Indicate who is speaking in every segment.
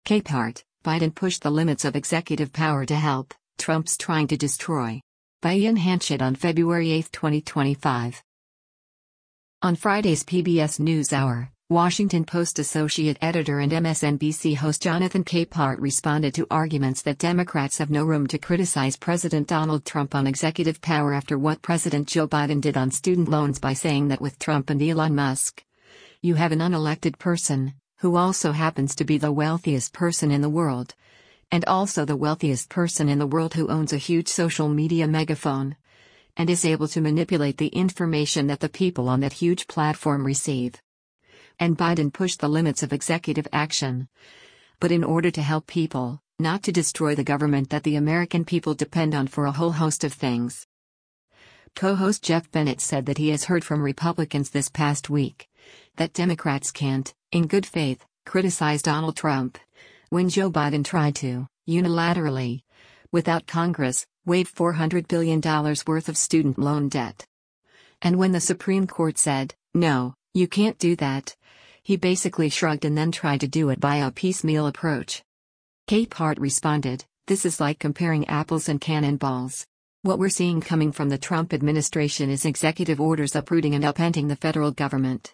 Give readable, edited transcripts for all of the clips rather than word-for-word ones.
Speaker 1: Capehart, Biden pushed the limits of executive power to help, Trump's trying to destroy. By Ian Hanchett on February 8, 2025. On Friday's PBS NewsHour, Washington Post associate editor and MSNBC host Jonathan Capehart responded to arguments that Democrats have no room to criticize President Donald Trump on executive power after what President Joe Biden did on student loans by saying that with Trump and Elon Musk, you have an unelected person, who also happens to be the wealthiest person in the world, and also the wealthiest person in the world who owns a huge social media megaphone, and is able to manipulate the information that the people on that huge platform receive. And Biden pushed the limits of executive action. But in order to help people, not to destroy the government that the American people depend on for a whole host of things. Co-host Jeff Bennett said that he has heard from Republicans this past week that Democrats can't, in good faith, criticize Donald Trump when Joe Biden tried to, unilaterally, without Congress, waive $400 billion worth of student loan debt. And when the Supreme Court said, no, you can't do that, he basically shrugged and then tried to do it by a piecemeal approach. Capehart responded, this is like comparing apples and cannonballs. What we're seeing coming from the Trump administration is executive orders uprooting and upending the federal government.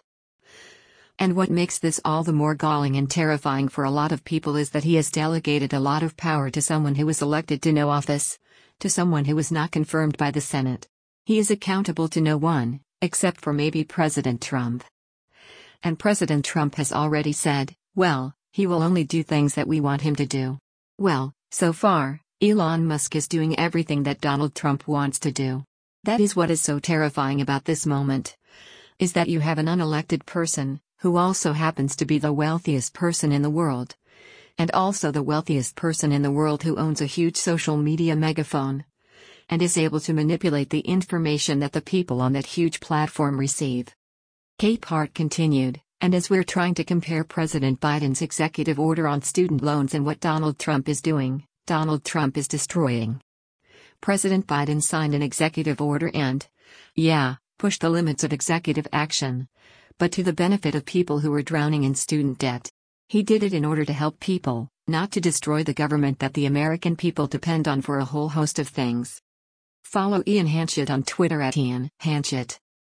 Speaker 1: And what makes this all the more galling and terrifying for a lot of people is that he has delegated a lot of power to someone who was elected to no office, to someone who was not confirmed by the Senate. He is accountable to no one, except for maybe President Trump. And President Trump has already said, well, he will only do things that we want him to do. Well, so far, Elon Musk is doing everything that Donald Trump wants to do. That is what is so terrifying about this moment. Is that you have an unelected person, who also happens to be the wealthiest person in the world. And also the wealthiest person in the world who owns a huge social media megaphone. And is able to manipulate the information that the people on that huge platform receive. Capehart continued, and as we're trying to compare President Biden's executive order on student loans and what Donald Trump is doing, Donald Trump is destroying. President Biden signed an executive order and, pushed the limits of executive action, but to the benefit of people who were drowning in student debt. He did it in order to help people, not to destroy the government that the American people depend on for a whole host of things. Follow Ian Hanchett on Twitter @Ian Hanchett.